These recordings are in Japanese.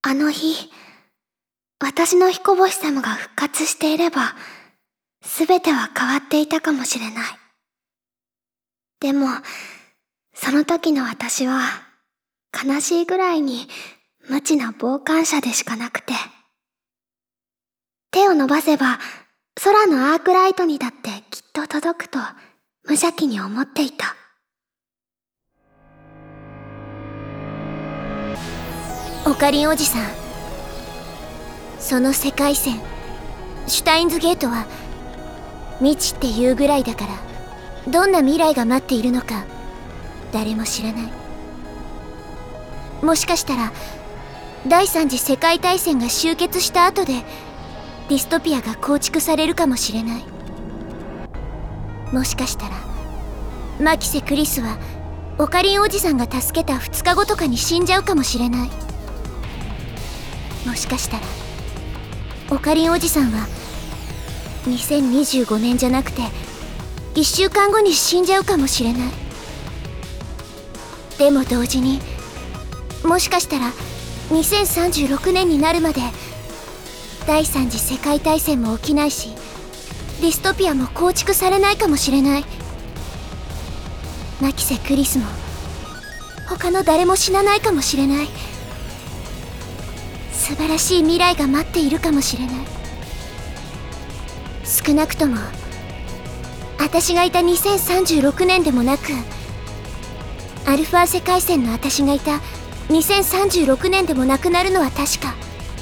あの日、私の彦星様が復活していれば、すべては変わっていたかもしれない。でも、その時の私は、悲しいぐらいに無知な傍観者でしかなくて。手を伸ばせば、空のアークライトにだってきっと届くと、無邪気に思っていた。 オカリンおじさん、その世界線シュタインズゲートは未知っていうぐらいだから、どんな未来が待っているのか誰も知らない。もしかしたら第三次世界大戦が終結した後でディストピアが構築されるかもしれない。もしかしたらマキセ・クリスはオカリンおじさんが助けた2日後とかに死んじゃうかもしれない。もしかしたらオカリンおじさんは2025年じゃなくて1週間後に死んじゃうかもしれない。でも同時にもしかしたら2036年になるまで第三次世界大戦も起きないし、ディストピアも構築されないかもしれない。マキセ・クリスも他の誰も死なないかもしれない。素晴らしい未来が待っているかもしれない。少なくとも私がいた2036年でもなく、アルファ世界線の私がいた2036年でもなくなるのは確か。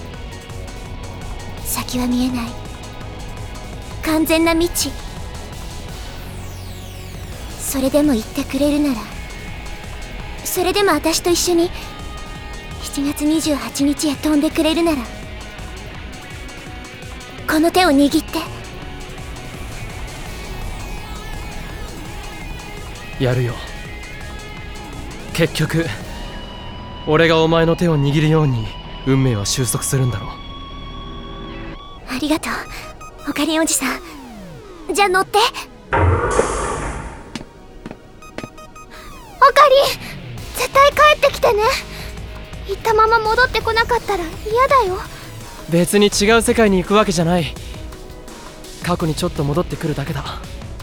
先は見えない完全な未知。それでも言ってくれるなら、それでも私と一緒に7月28日へ飛んでくれるなら、この手を握って。 やるよ。結局俺がお前の手を握るように運命は収束するんだろう。 ありがとうオカリンおじさん。じゃあ乗って。オカリン、絶対帰ってきてね。行ったまま戻ってこなかったら嫌だよ。 別に違う世界に行くわけじゃない。過去にちょっと戻ってくるだけだ。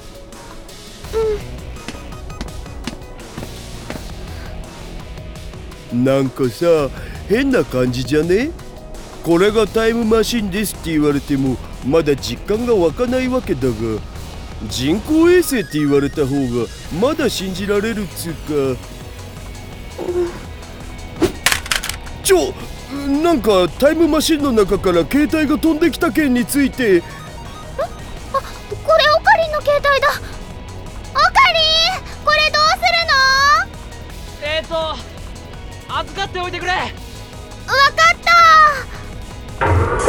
なんかさ、変な感じじゃね？これがタイムマシンですって言われてもまだ実感が湧かないわけだが、人工衛星って言われた方がまだ信じられるっつうか。なんかタイムマシンの中から携帯が飛んできた件について。これオカリンの携帯だ。オカリン、これどうするの？ 預かっておいてくれ。 わかった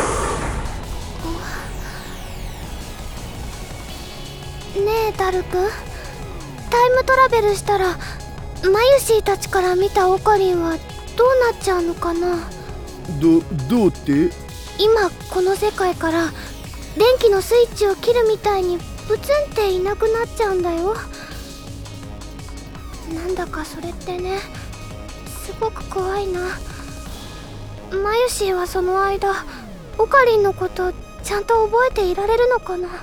ねえダル君、タイムトラベルしたらマユシーたちから見たオカリンはどうなっちゃうのかな。 どうって？ 今この世界から電気のスイッチを切るみたいにブツンっていなくなっちゃうんだよ。なんだかそれってね、すごく怖いな。マユシーはその間オカリンのことちゃんと覚えていられるのかな。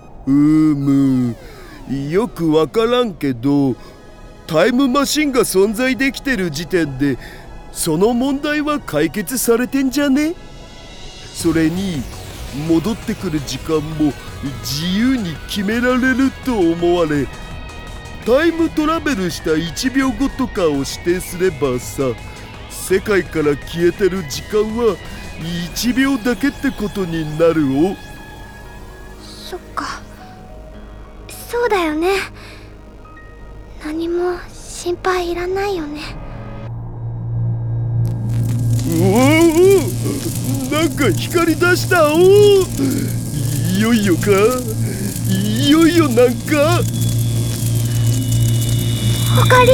よくわからんけど、タイムマシンが存在できてる時点でその問題は解決されてんじゃね？それに戻ってくる時間も自由に決められると思われ、タイムトラベルした1秒後とかを指定すればさ、世界から消えてる時間は1秒だけってことになるお。 そっか、そうだよね。何も心配いらないよね。 なんか光り出したお。いよいよか、いよいよなんか。 オカリン、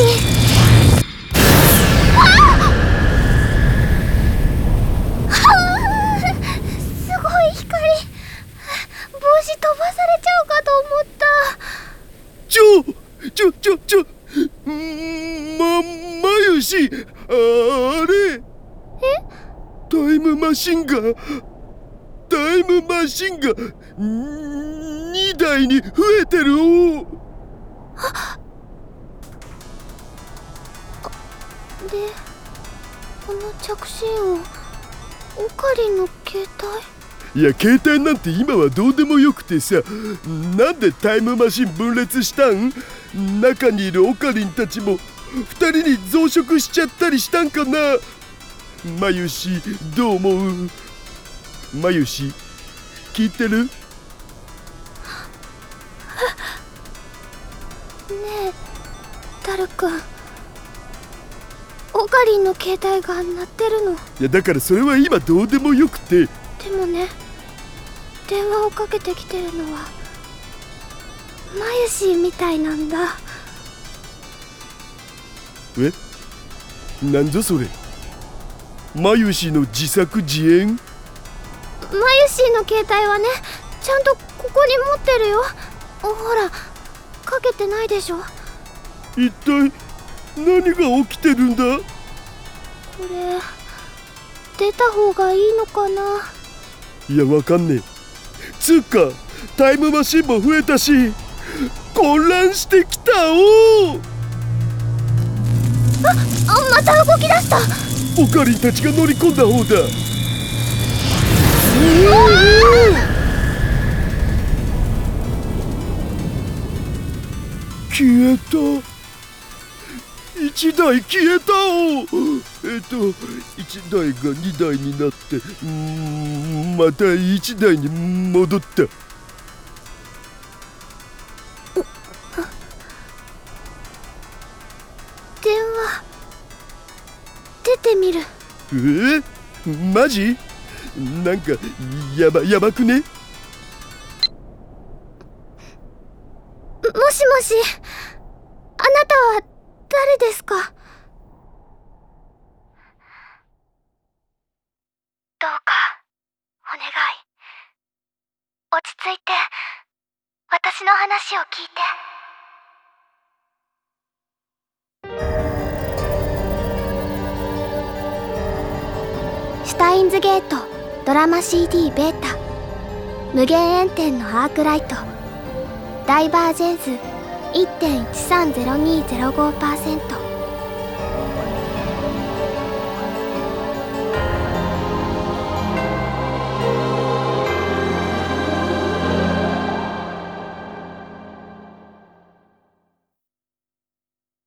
すごい光。帽子飛ばされちゃうかと思った。 まゆし、あれタイムマシンが2台に増えてるお。 で、この着信音、オカリンの携帯？ いや、携帯なんて今はどうでもよくてさ、なんでタイムマシン分裂したん？中にいるオカリンたちも2人に増殖しちゃったりしたんかな。マユシ、どう思う？マユシ、聞いてる？ねえ、ダル君、オカリンの携帯が鳴ってるの。 いや、だからそれは今どうでもよくて。 でもね、電話をかけてきてるのはマユシーみたいなんだ。 え？なんぞそれ？マユシの自作自演？ マユシーの携帯はね、ちゃんとここに持ってるよ。ほら、かけてないでしょ。 一体何が起きてるんだ？ これ出た方がいいのかな。 いや、わかんねえ。つうかタイムマシンも増えたし、混乱してきたお。 また動き出した。 オカリンたちが乗り込んだ方だ。消えた。1台消えたお。1台が2台になって、また1台に戻った。 電話出てみる。 マジ？なんかやばくね？ もしもし、あなたは誰ですか？どうかお願い、落ち着いて私の話を聞いて。シュタインズゲートドラマ CD ベータ、無限遠点のアークライト、ダイバージェンス 1.130205%。